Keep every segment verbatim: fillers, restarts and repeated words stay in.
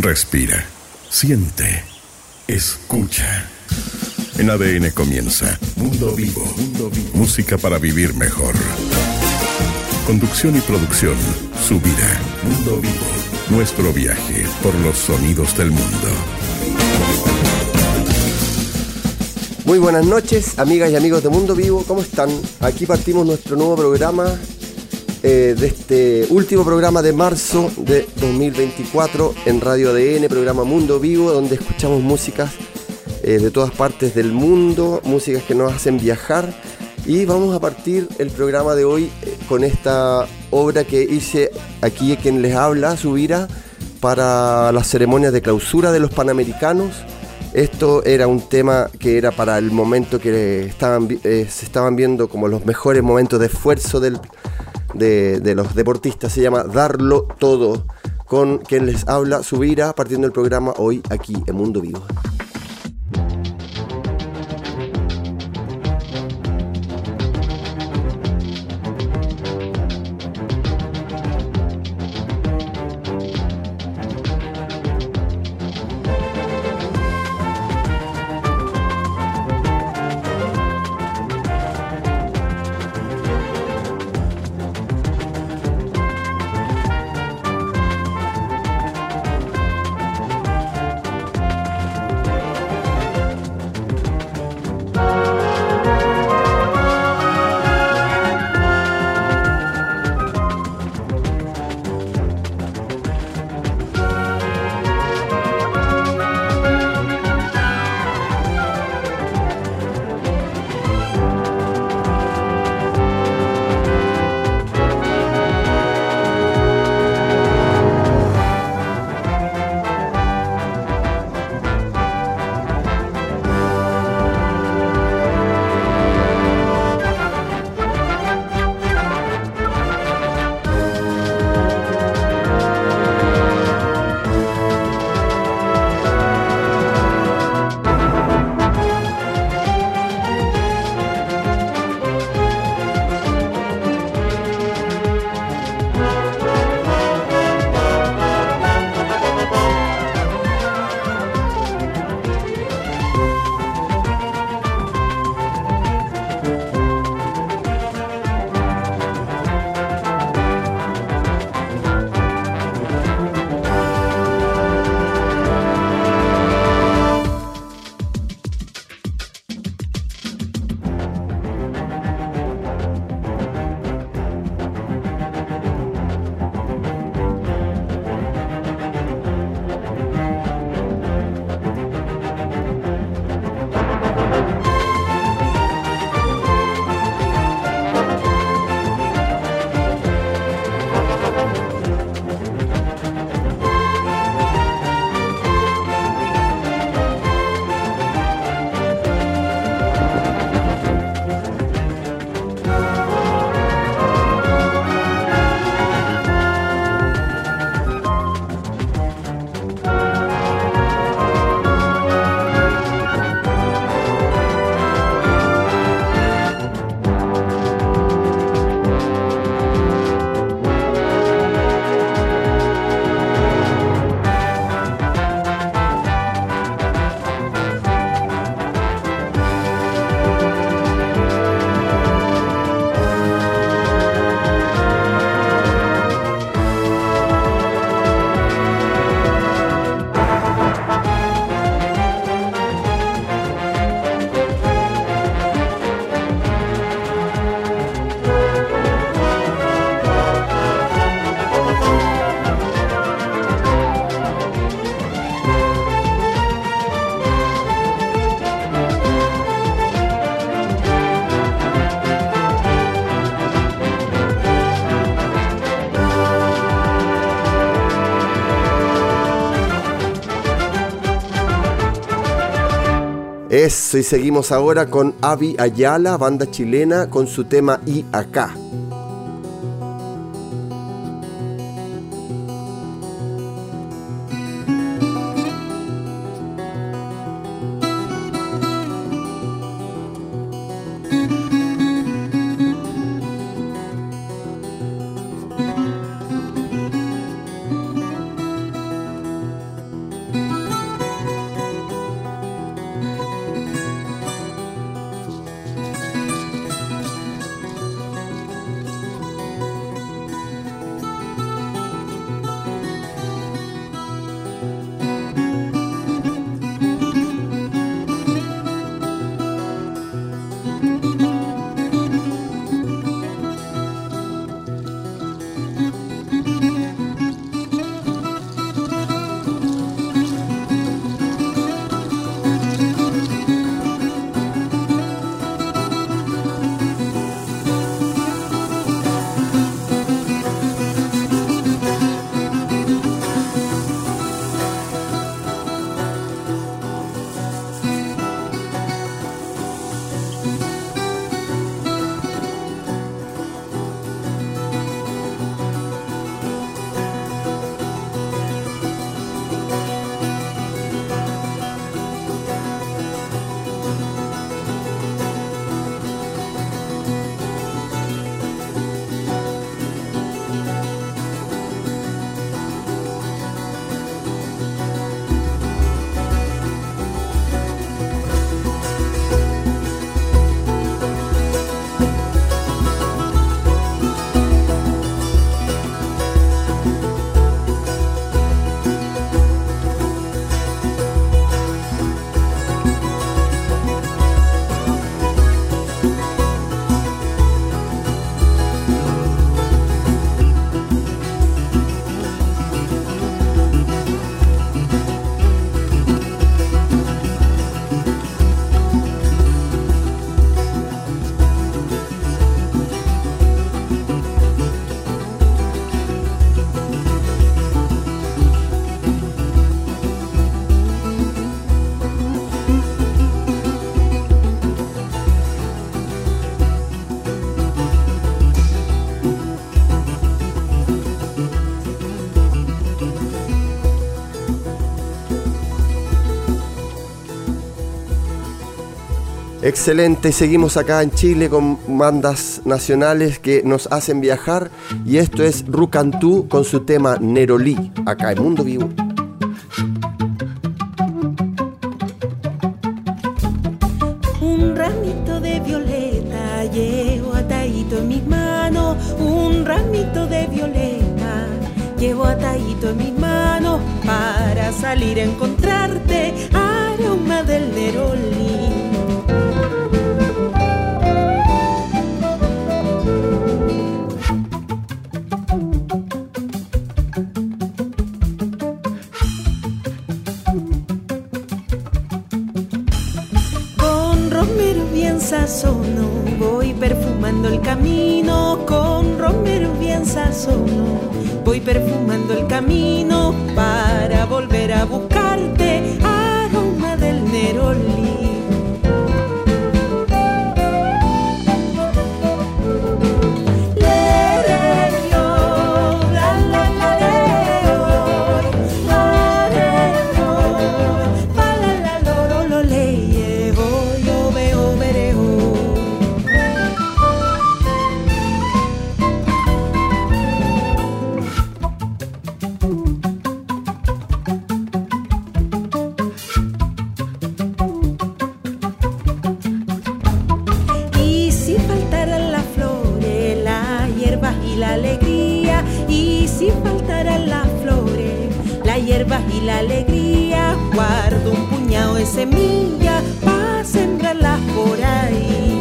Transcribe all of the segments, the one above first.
Respira, siente, escucha. En A D N comienza Mundo Vivo. Mundo Vivo. Música para vivir mejor. Conducción y producción, Subira. Mundo Vivo. Nuestro viaje por los sonidos del mundo. Muy buenas noches, amigas y amigos de Mundo Vivo. ¿Cómo están? Aquí partimos nuestro nuevo programa eh, de este último programa de marzo de dos mil veinticuatro en Radio A D N, programa Mundo Vivo, donde escuchamos músicas eh, de todas partes del mundo, músicas que nos hacen viajar. Y vamos a partir el programa de hoy eh, con esta obra que hice aquí, quien les habla, Subira, para las ceremonias de clausura de los Panamericanos. Esto era un tema que era para el momento que estaban, eh, se estaban viendo como los mejores momentos de esfuerzo del, de, de los deportistas. Se llama Darlo Todo, con quien les habla, Subira, partiendo el programa hoy aquí en Mundo Vivo. Eso, y seguimos ahora con Avi Ayala, banda chilena, con su tema Y Acá. Excelente, y seguimos acá en Chile con bandas nacionales que nos hacen viajar, y esto es Rucantú con su tema Nerolí, acá en Mundo Vivo. Un ramito de violeta llevo atadito en mis manos, un ramito de violeta llevo atadito en mis manos para salir a encontrarte, aroma del Nerolí. Sazono, voy perfumando el camino, con romero bien sazono, voy perfumando el camino para volver a buscarte, aroma del Nerolí. Y la alegría, guardo un puñado de semillas para sembrarlas por ahí.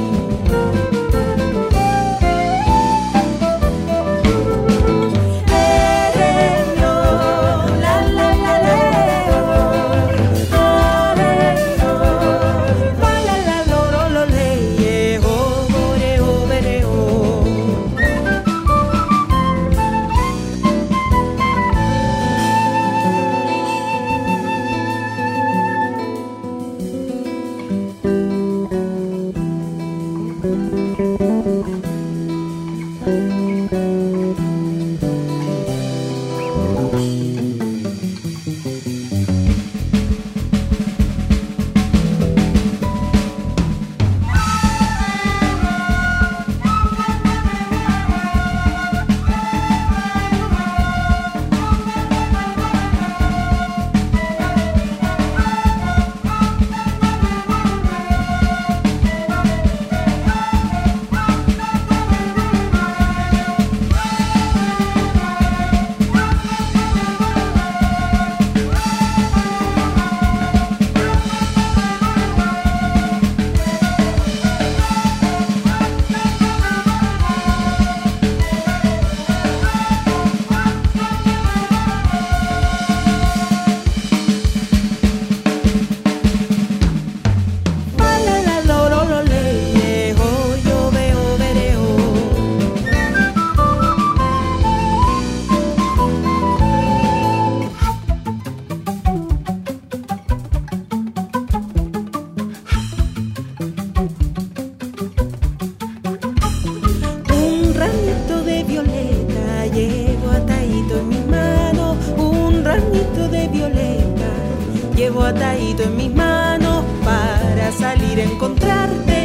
Llevo atadito en mis manos para salir a encontrarte,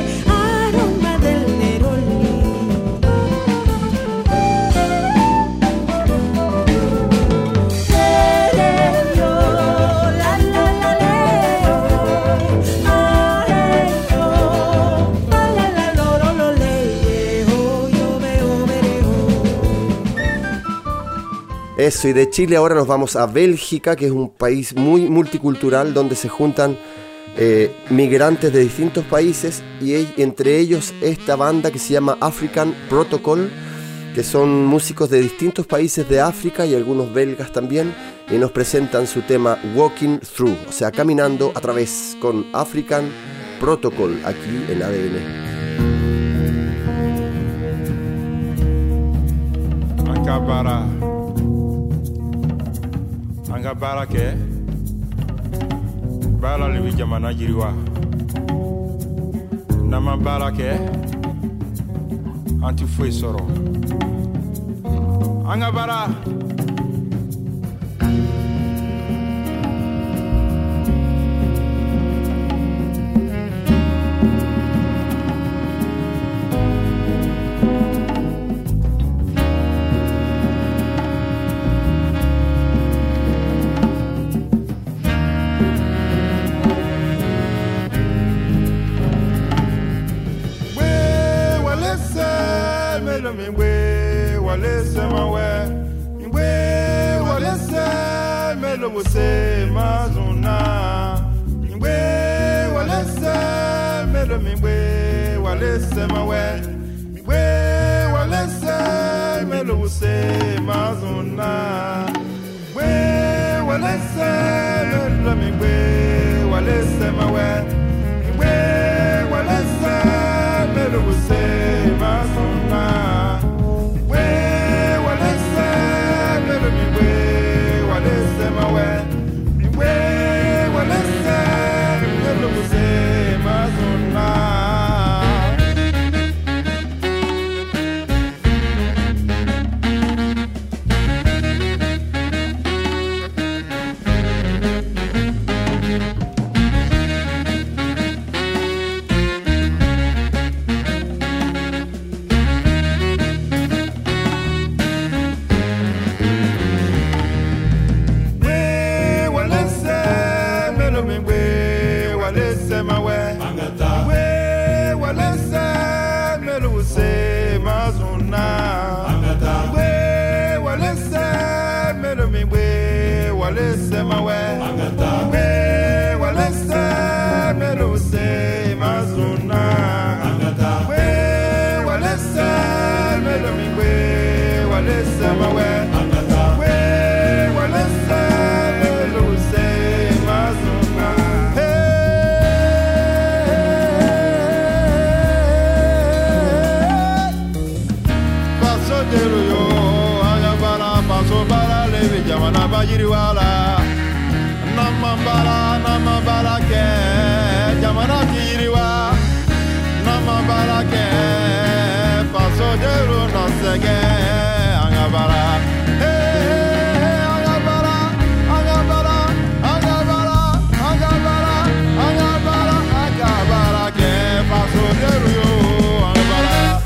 aroma del Nerolí. Eso, y de Chile ahora nos vamos a Bélgica, que es un país muy multicultural donde se juntan eh, migrantes de distintos países, y hay, entre ellos esta banda que se llama African Protocol, que son músicos de distintos países de África y algunos belgas también, y nos presentan su tema Walking Through, o sea, caminando a través, con African Protocol aquí en A D N. Acabara. Anga bara ke bara lewi jamana jiriwa nama bara ke anti foi soro anga bara melo buse mazuna mingwe walese melo mingwe walese mawe mingwe walese melo buse mazuna mingwe walese melo mingwe walese mawe mingwe walese melo buse mazuna Yiriwala namambala namambala ke jamana yiriwa namambala ke paso deru no sege angabara hey angabara angabara angabara angabara angabara angabara ke paso deru yo angabara.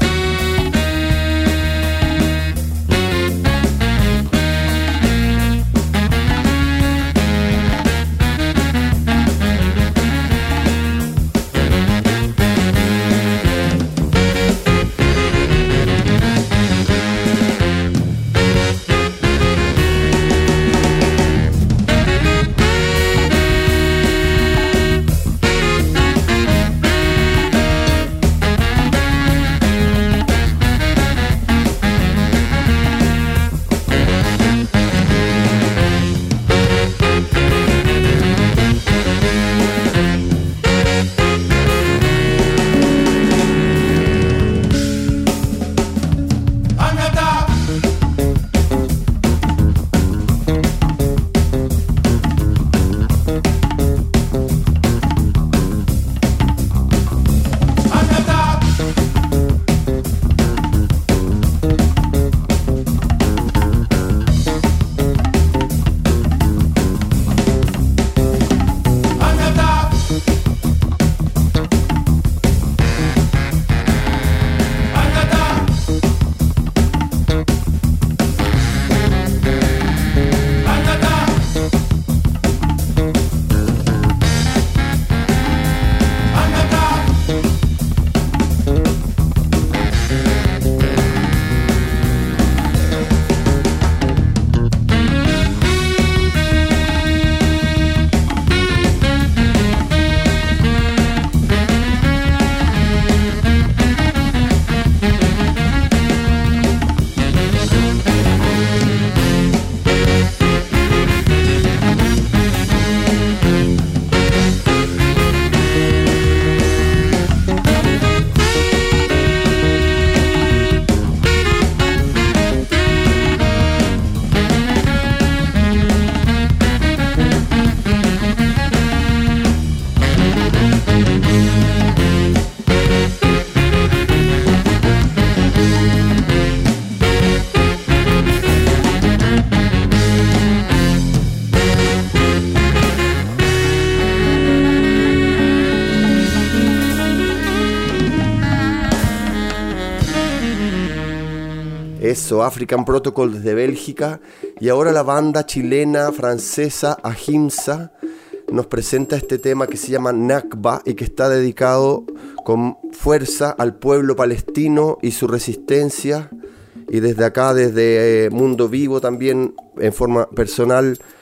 Eso, African Protocol desde Bélgica. Y ahora la banda chilena, francesa, Ahimsa, nos presenta este tema que se llama Nakba y que está dedicado con fuerza al pueblo palestino y su resistencia. Y desde acá, desde eh, Mundo Vivo también, en forma personal,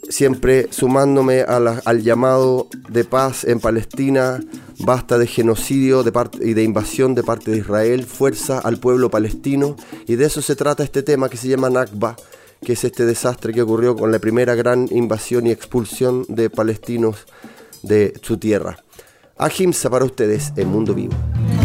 siempre sumándome a la, al llamado de paz en Palestina. Basta de genocidio de parte, y de invasión de parte de Israel, fuerza al pueblo palestino, y de eso se trata este tema que se llama Nakba, que es este desastre que ocurrió con la primera gran invasión y expulsión de palestinos de su tierra. Ahimsa para ustedes en Mundo Vivo.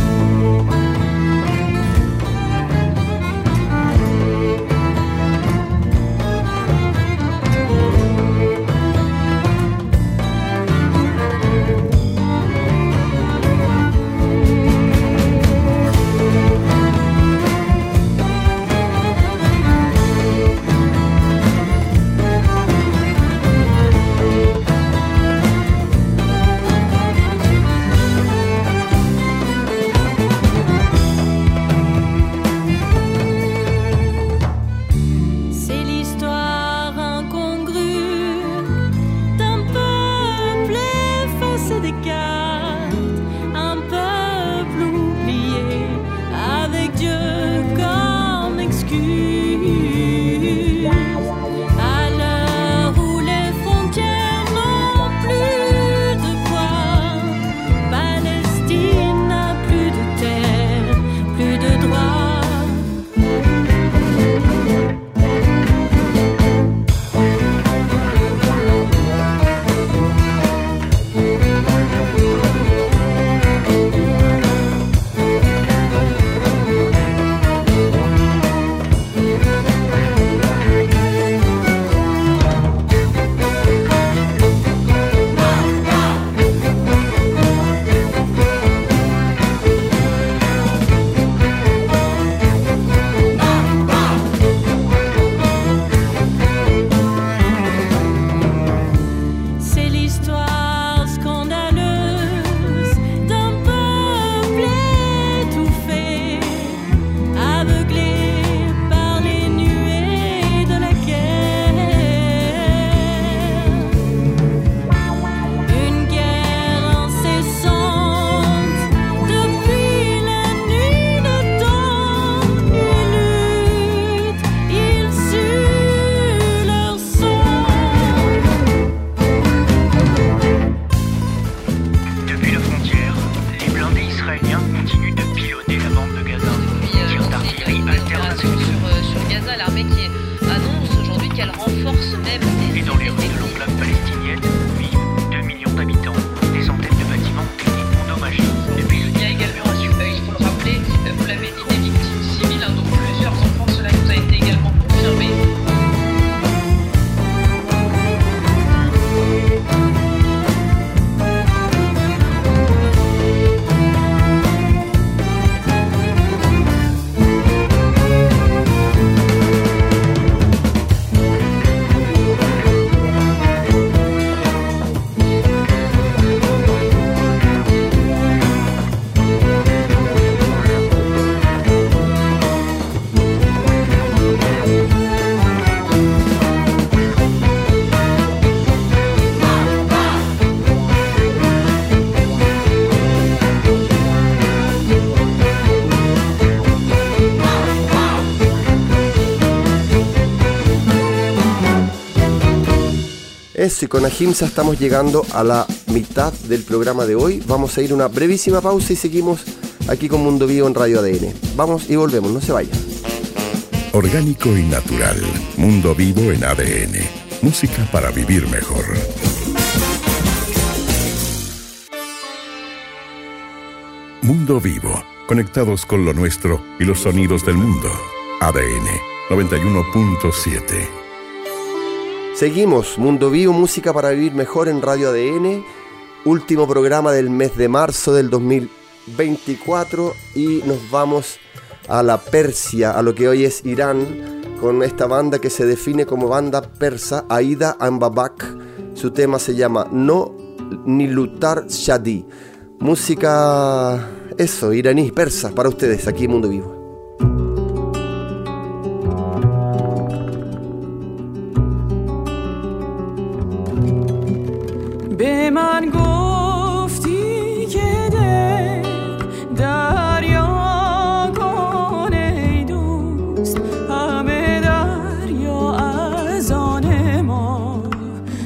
Eso, y con Ahimsa estamos llegando a la mitad del programa de hoy. Vamos a ir a una brevísima pausa y seguimos aquí con Mundo Vivo en Radio A D N. Vamos y volvemos, no se vayan. Orgánico y natural. Mundo Vivo en A D N. Música para vivir mejor. Mundo Vivo. Conectados con lo nuestro y los sonidos del mundo. A D N noventa y uno punto siete. Seguimos, Mundo Vivo, música para vivir mejor en Radio A D N. Último programa del mes de marzo del dos mil veinticuatro y nos vamos a la Persia, a lo que hoy es Irán, con esta banda que se define como banda persa, Aida Ambabak. Su tema se llama No Nilutar Shadi. Música, eso, iraní, persa, para ustedes aquí en Mundo Vivo. به من گفتی که دل دریا کن ای دوست، همه دریا از آن ما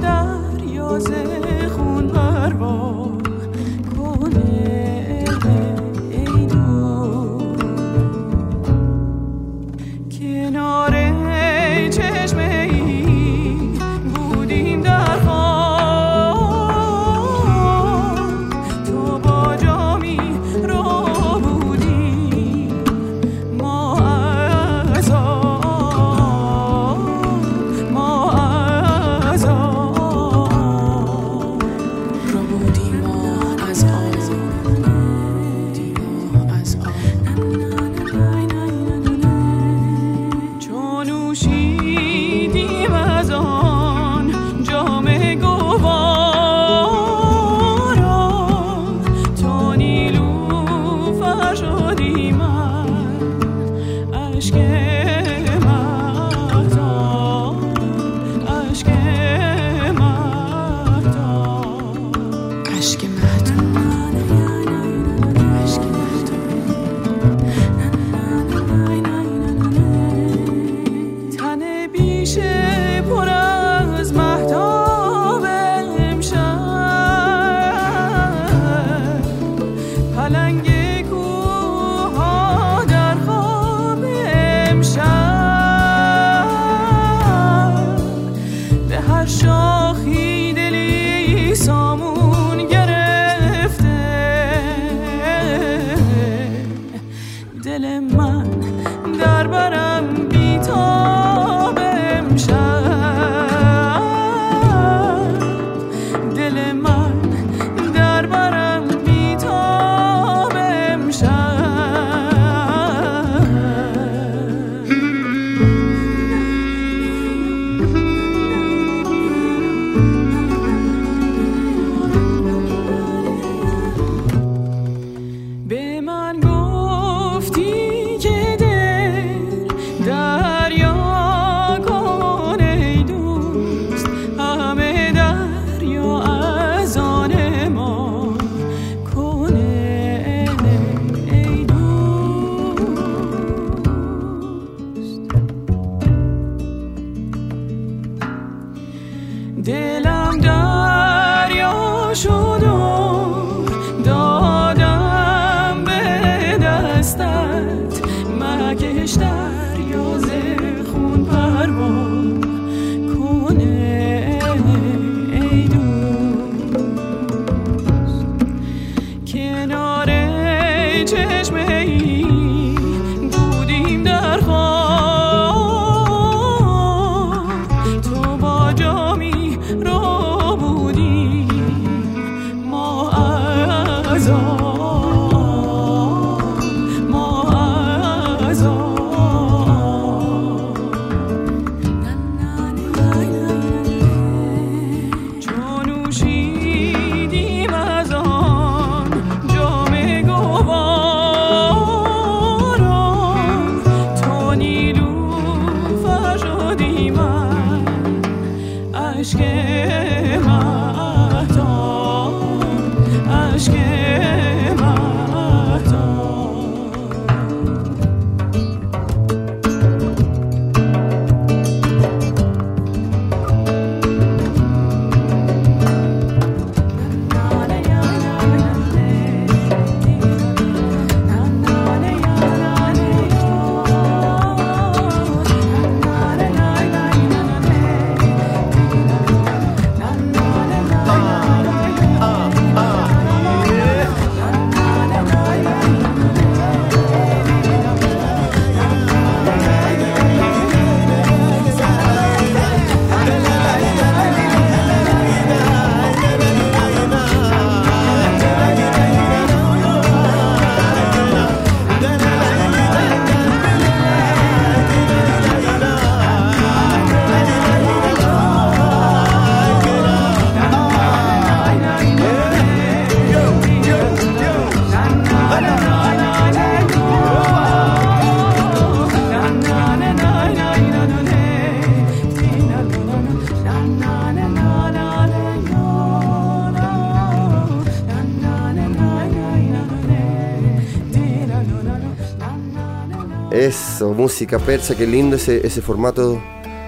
Eso, música persa, qué lindo ese, ese formato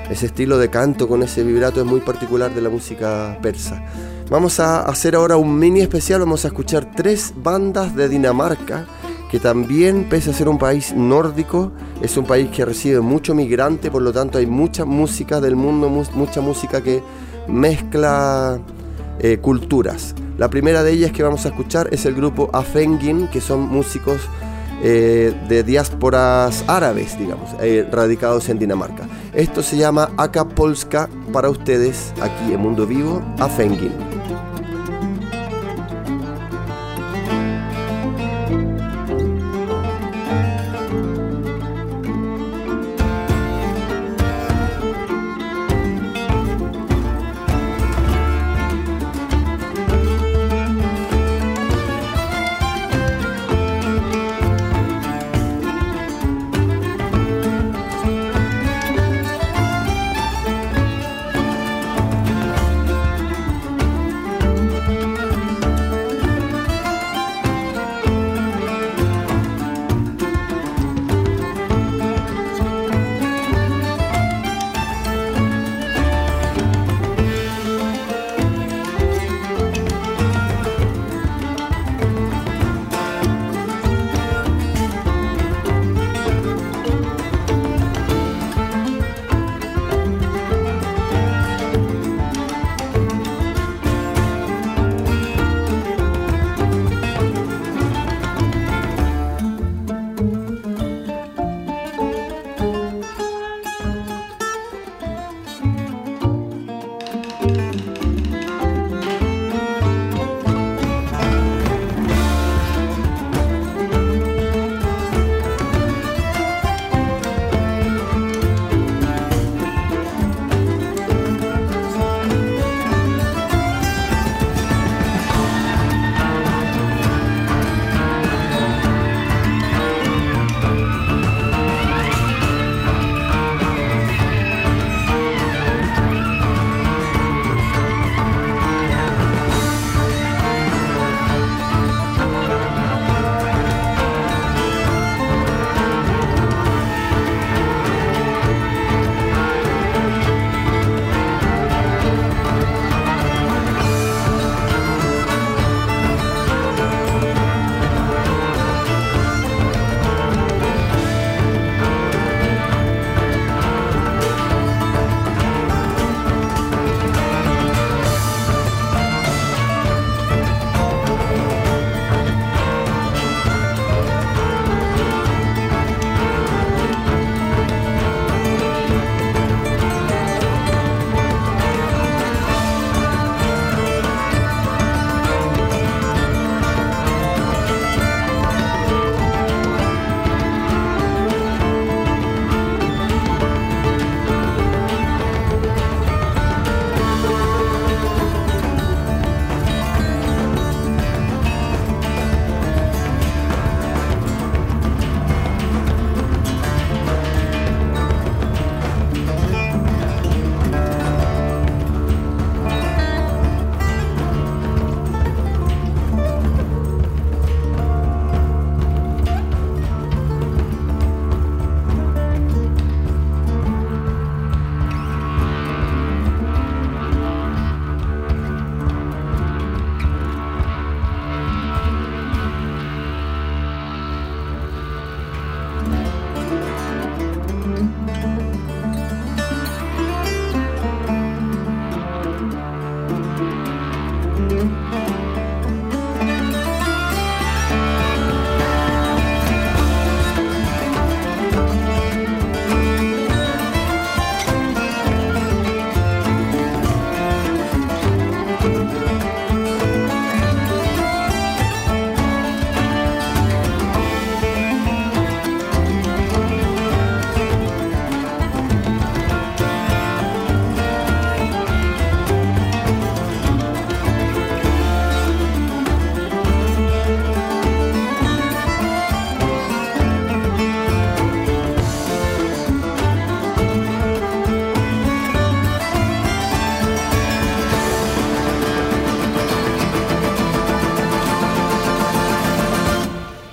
Ese estilo de canto con ese vibrato es muy particular de la música persa. Vamos a hacer ahora un mini especial, vamos a escuchar tres bandas de Dinamarca, que también, pese a ser un país nórdico, es un país que recibe mucho migrante, por lo tanto hay mucha música del mundo, mu- mucha música que mezcla eh, culturas. La primera de ellas que vamos a escuchar es el grupo Afengin, que son músicos eh, de diásporas árabes, digamos, eh, radicados en Dinamarca. Esto se llama Aka Polska, para ustedes aquí en Mundo Vivo, Afengin.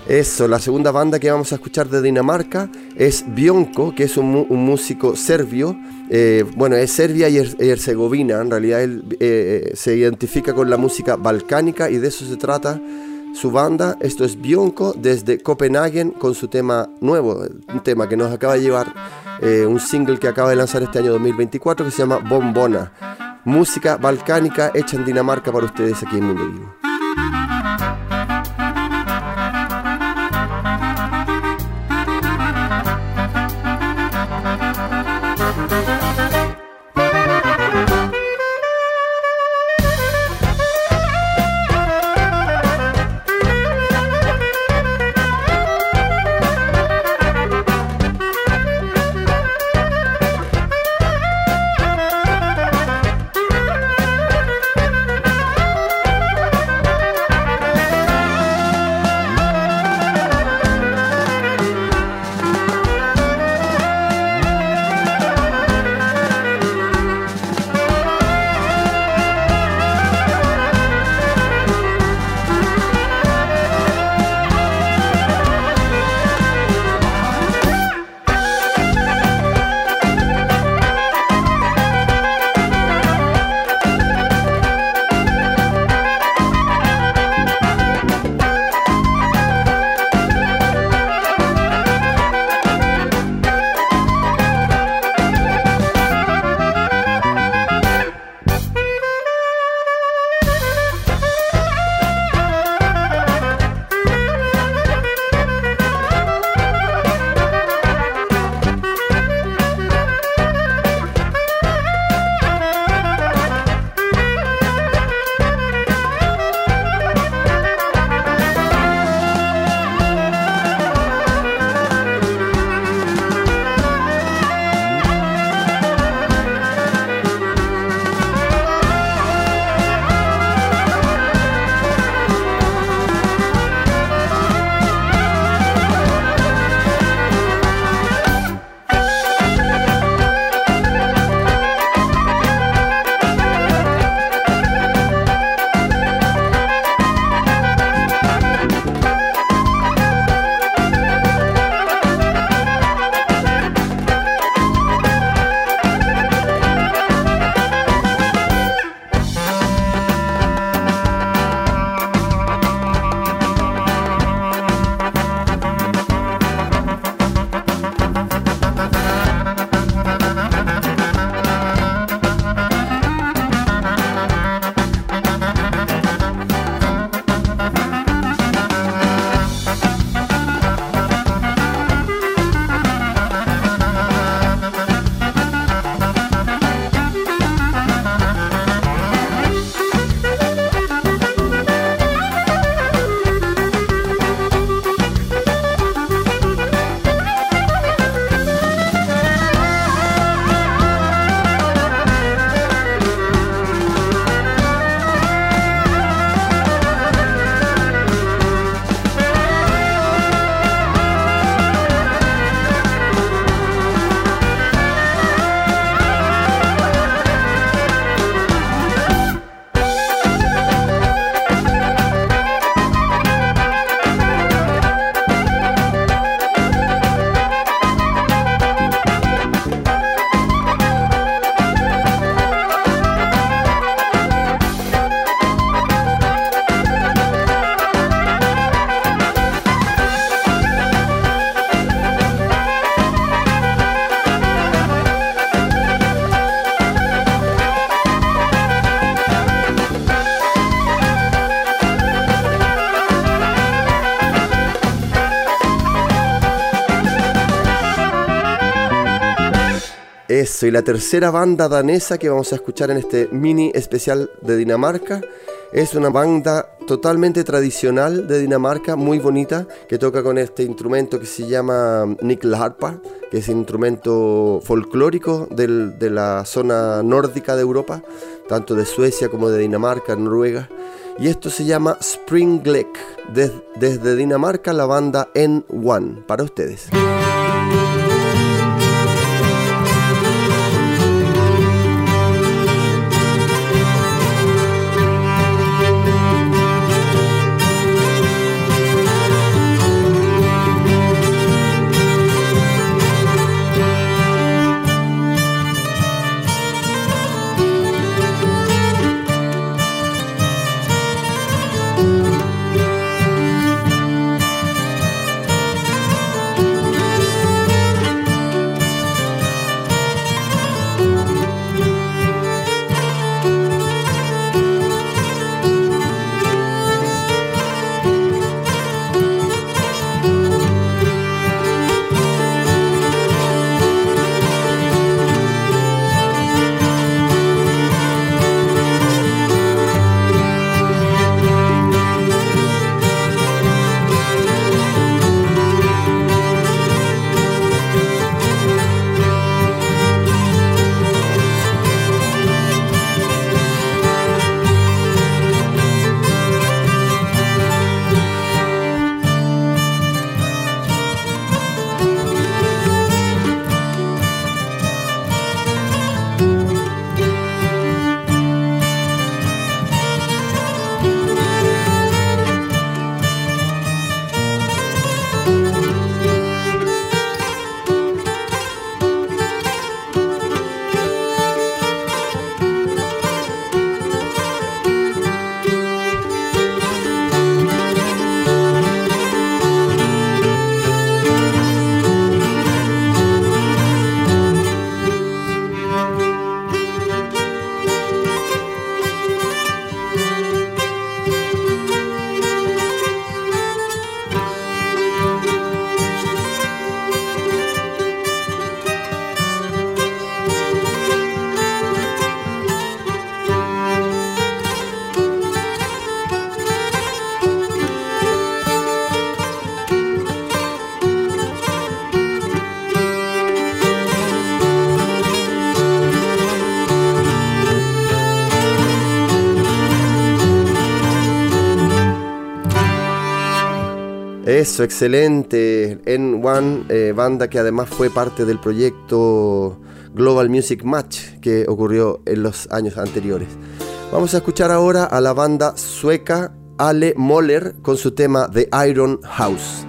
Eso, la segunda banda que vamos a escuchar de Dinamarca es Bionko, que es un, un músico serbio. Eh, bueno, es Serbia y Herzegovina. En realidad él eh, se identifica con la música balcánica y de eso se trata su banda. Esto es Bionko desde Copenhague con su tema nuevo, un tema que nos acaba de llevar, eh, un single que acaba de lanzar este año dos mil veinticuatro que se llama Bombona. Música balcánica hecha en Dinamarca para ustedes aquí en Mundo Vivo. Eso, y la tercera banda danesa que vamos a escuchar en este mini especial de Dinamarca es una banda totalmente tradicional de Dinamarca, muy bonita, que toca con este instrumento que se llama nyckelharpa, que es un instrumento folclórico del, de la zona nórdica de Europa, tanto de Suecia como de Dinamarca, Noruega. Y esto se llama Springlek, Des, desde Dinamarca, la banda N uno, para ustedes. Eso, excelente. N uno, eh, banda que además fue parte del proyecto Global Music Match que ocurrió en los años anteriores. Vamos a escuchar ahora a la banda sueca Ale Moller con su tema The Iron House.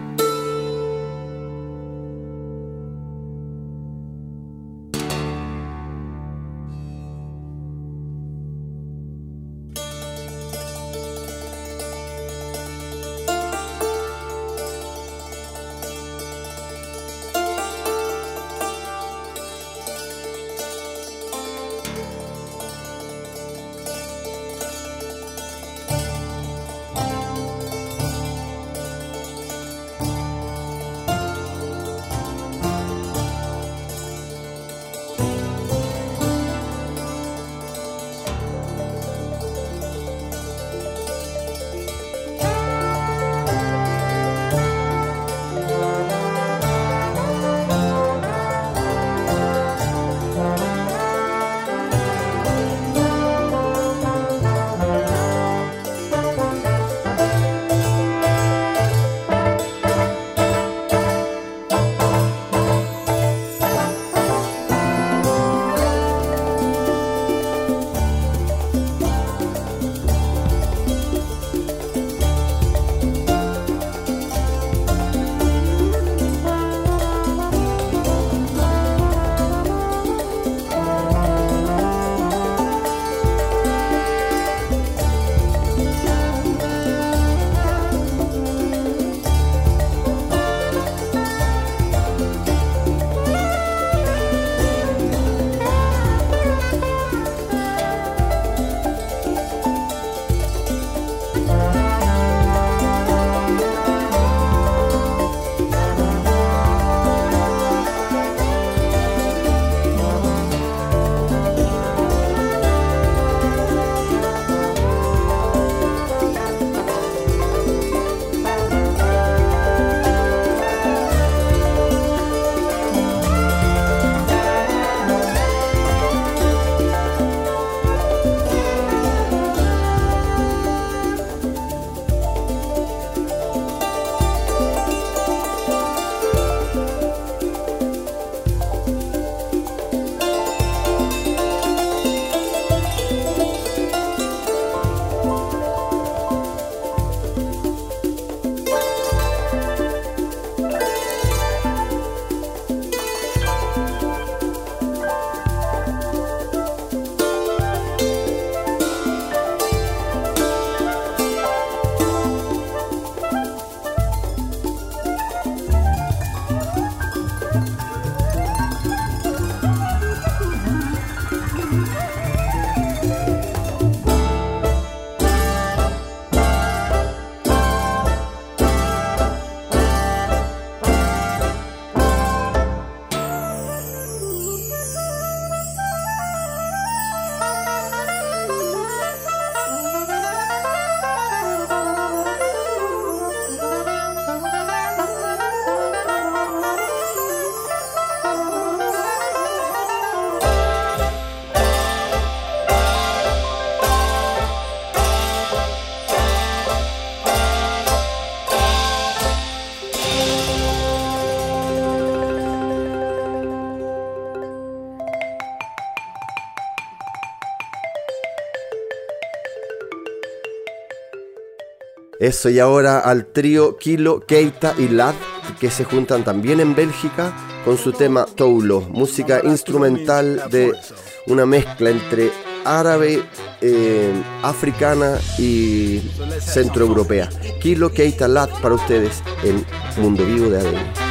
Eso, y ahora al trío Kilo, Keita y Lad, que se juntan también en Bélgica con su tema Toulo, música instrumental de una mezcla entre árabe, eh, africana y centroeuropea. Kilo, Keita, Lad para ustedes en Mundo Vivo de A D N.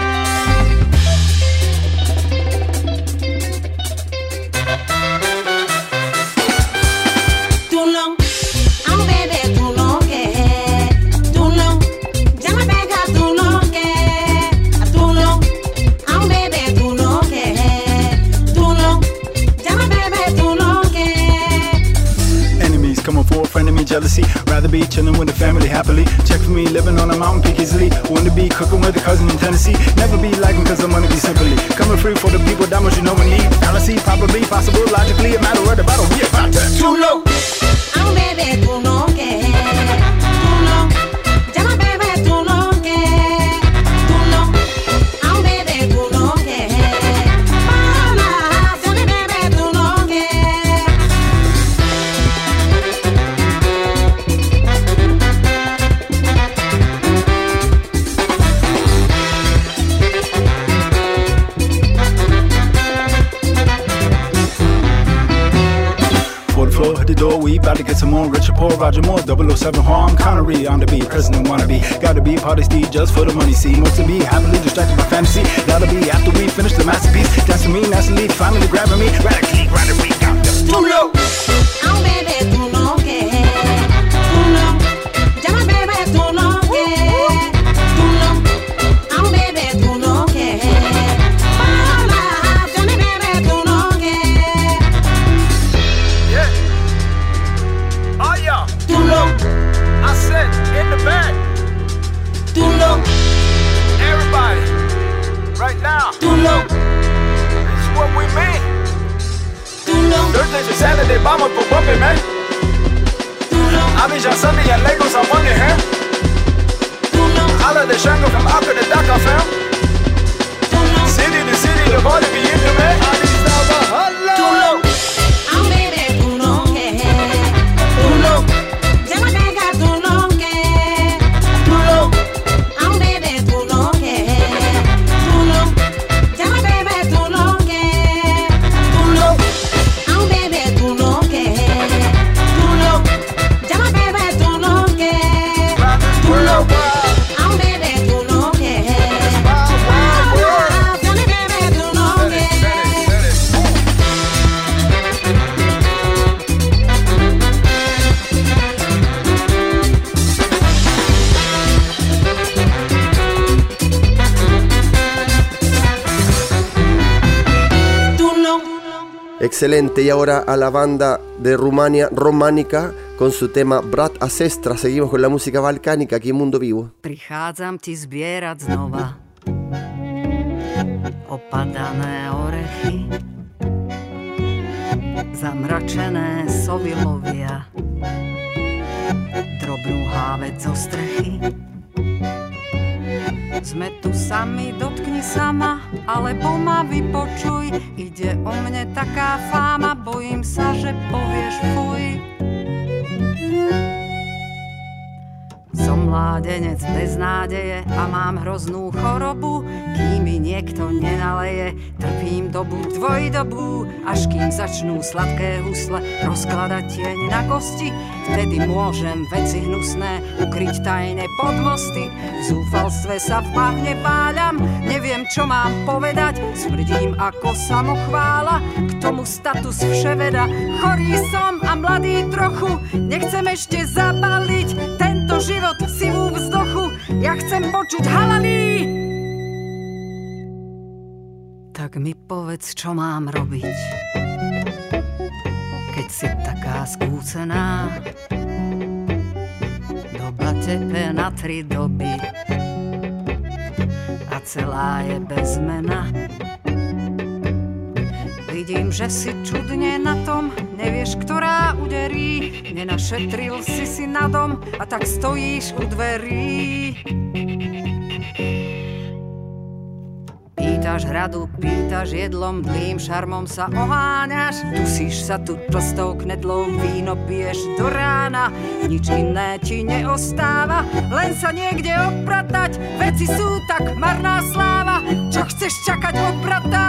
Jealousy, rather be chilling with the family happily. Check for me, living on a mountain peak easily. Want to be cooking with a cousin in Tennessee. Never be lagging cause I'm gonna be simply coming free for the people, that much you know we need. Fallacy, probably, possible, logically, it matter where the battle be about to. Too low. I'm baby, tú no que. Tú no. Llama baby, tú no que. door, we about to get some more. Richard Poor, Roger Moore, double oh seven Harm Connery on the beat, president wannabe. Gotta be party Steve just for the money, see. Most to be happily distracted by fantasy. Gotta be after we finish the masterpiece. Dancing me, naturally, finally grabbing me. Radically, radically, got the studio. Oh baby, tú no quieres, tú no, llama baby, tú no quieres, tú no, oh baby, tú no quieres, mama, tell me baby, tú no quieres. Yeah. Oh yeah. Tú no, I said in the back. tú no, Everybody, right now. tú no, This is what we mean. tú no, Thursday to Saturday, vamos por bumping, man. tú no, Abidjan Sunday and Lagos on Monday, huh? tú no, Holla the Shango from Accra to Dakar, fam. tú no, City to city, the body be in the man. I need to stop, holla. tú no, oh baby, tú no quieres, tú no, llama baby, tú no quieres, tú no, oh baby, tú no quieres, tú no, llama baby, tú no quieres, tú no, oh baby, tú no quieres, tú no, llama baby, tú no quieres, tú no, oh baby, tú no quieres, mama, tell me baby, tú no quieres. Tú no. Excelente, y ahora a la banda de Rumania, Románica, con su tema Brat a sestra. Seguimos con la música balcánica aquí en Mundo Vivo. Prichádzam ti zbierať znova opadané orechy, zamračené sovy lovia drobnú háveť zo strechy. Sme tu sami, dotkni sama, alebo ma vypočuj. Ide o mne taká fáma, bojím sa, že povieš fuj. Som mládenec bez nádeje a mám hroznú chorobu. Kým mi niekto nenaleje, trpím dobu dvojdobu. Až kým začnú sladké husle rozkladať tieň na kosti, vtedy môžem veci hnusné ukryť tajne pod mosty. V zúfalstve sa v bahne páľam, neviem čo mám povedať. Smrdím ako samochvála, k tomu status vševeda. Chorý som a mladý trochu, nechcem ešte zabaliť tento život sivú vzduchu. Ja chcem počuť halali. Tak mi povedz, čo mám robiť, keď si taká skúsená. Doba tepe na tri doby a celá je bez mena. Vidím, že si čudne na tom, nevieš, ktorá uderí. Nenašetril si si na dom a tak stojíš u dverí. Pýtaš hradu, pýtaš jedlom, dlým šarmom sa oháňaš. Dusíš sa tu tlstou knedlou, víno piješ do rána. Nič iné ti neostáva, len sa niekde opratať. Veci sú tak marná sláva, čo chceš čakať od brata?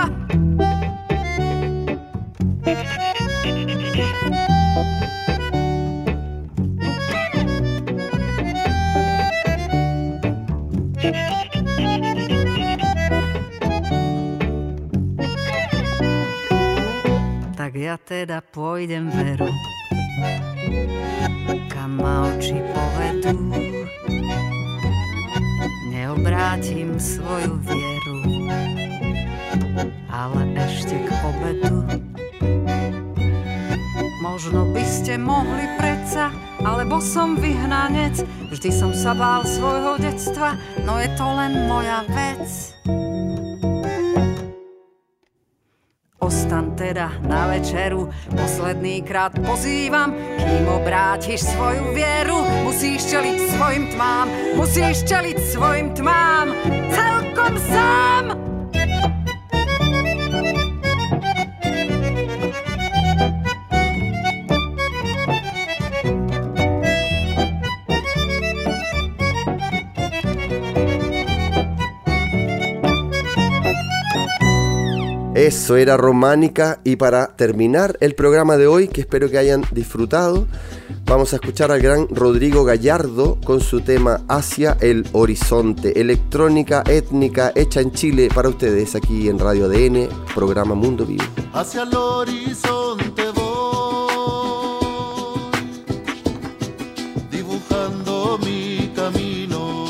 Tak ja teda pôjdem veru, kam ma oči povedú. Neobrátim svoju vieru, ale ešte k obedu. Možno by ste mohli predsa, alebo som vyhnanec. Vždy som sa bál svojho detstva, no je to len moja vec. Ostan teda na večeru, posledný krát pozývam. Kým obrátiš svoju vieru, musíš čeliť svojim tmám, musíš čeliť svojim tmám celkom sám. Eso, Eso era Románica, y para terminar el programa de hoy, que espero que hayan disfrutado, vamos a escuchar al gran Rodrigo Gallardo con su tema Hacia el Horizonte, electrónica étnica hecha en Chile para ustedes aquí en Radio A D N, programa Mundo Vivo. Hacia el horizonte voy, dibujando mi camino,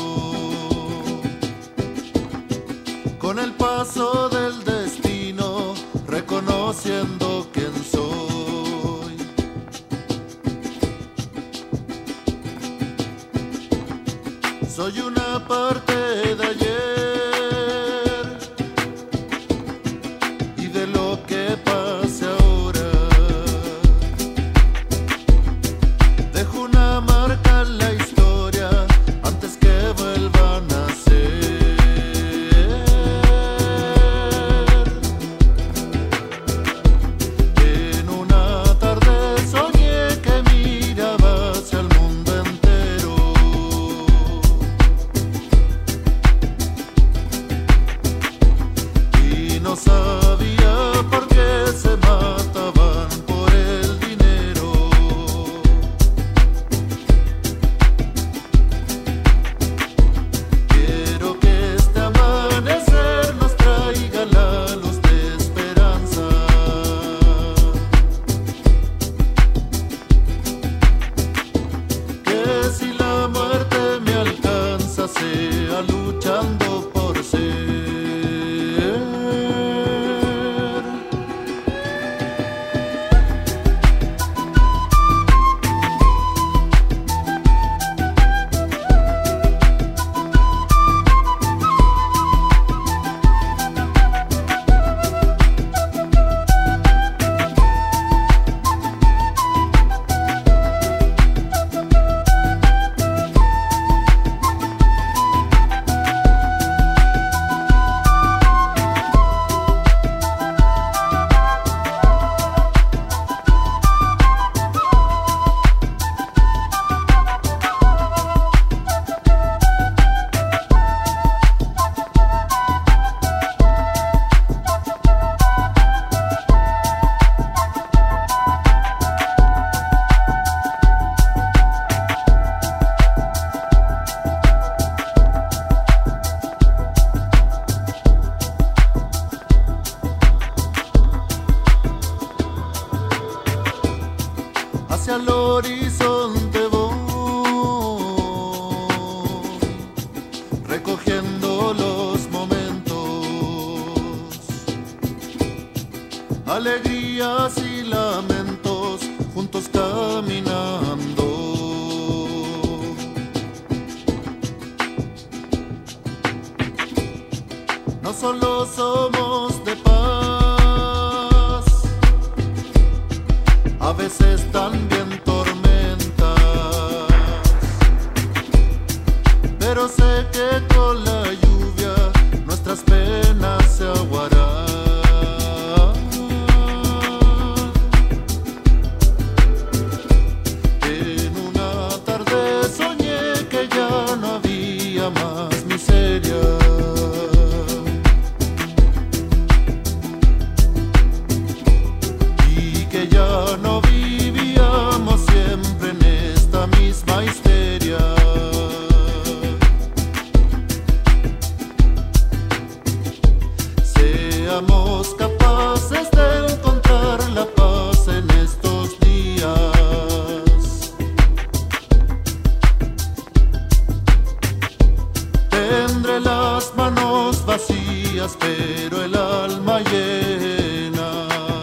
con el paso del destino, reconociendo quién soy. Soy una parte de ayer y de lo que pase ahora. Dejo una marca en la historia antes que vuelva a nacer. En una tarde soñé que miraba hacia el mundo entero. Y no sabía por qué se mataban por el dinero. Quiero que este amanecer nos traiga la luz de esperanza. Que si la muerte me alcanza, sea luchando por ser. Hacia el horizonte voy, recogiendo los momentos, alegrías y lamentos, juntos caminando. No solo somos de paz, a veces también tormentas, pero sé que con la lluvia nuestras penas se aguarán. En una tarde soñé que ya no había más miseria. Y que ya no vivíamos siempre en esta misma histeria. Seamos capaces de encontrar la paz en estos días. Tendré las manos vacías, pero el alma llena.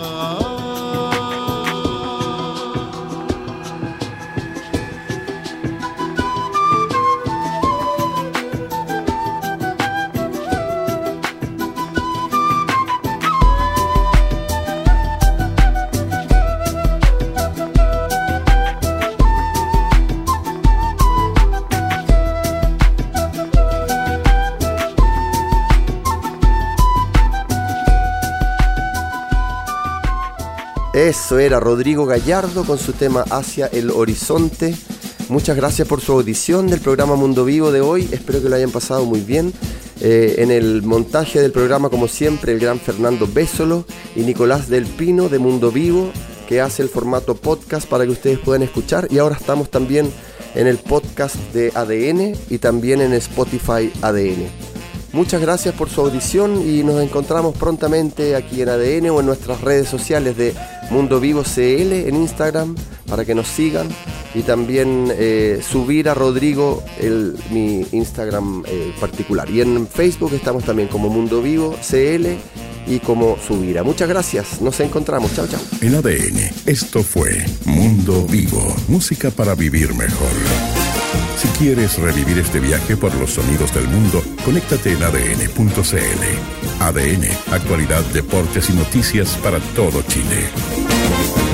Eso era Rodrigo Gallardo con su tema Hacia el Horizonte. Muchas gracias por su audición del programa Mundo Vivo de hoy. Espero que lo hayan pasado muy bien. Eh, en el montaje del programa, como siempre, el gran Fernando Bésolo y Nicolás del Pino de Mundo Vivo, que hace el formato podcast para que ustedes puedan escuchar. Y ahora estamos también en el podcast de A D N y también en Spotify A D N. Muchas gracias por su audición y nos encontramos prontamente aquí en A D N o en nuestras redes sociales de Mundo Vivo C L en Instagram para que nos sigan, y también eh, subir a Rodrigo el, mi Instagram eh, particular. Y en Facebook estamos también como Mundo Vivo C L y como Subira. Muchas gracias, nos encontramos. Chao, chao. En A D N, esto fue Mundo Vivo, música para vivir mejor. Si quieres revivir este viaje por los sonidos del mundo, conéctate en A D N punto C L. A D N, actualidad, deportes y noticias para todo Chile.